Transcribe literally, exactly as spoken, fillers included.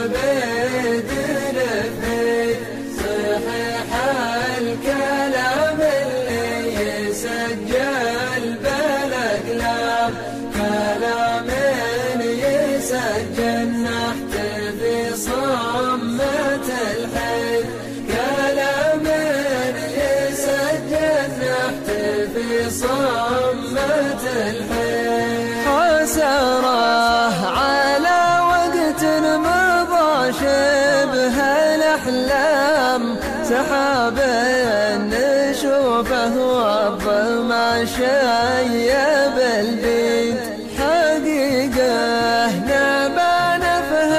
عبيد الفيل صحيح الكلام اللي يسجل بالأقلام، كلام يسجل نحتفي صمة الحيل، كلام يسجل نحتفي صمة الحيل. حسرة على وقت مضى شبه الأحلام، سحاب نشوفه والظلمة شيء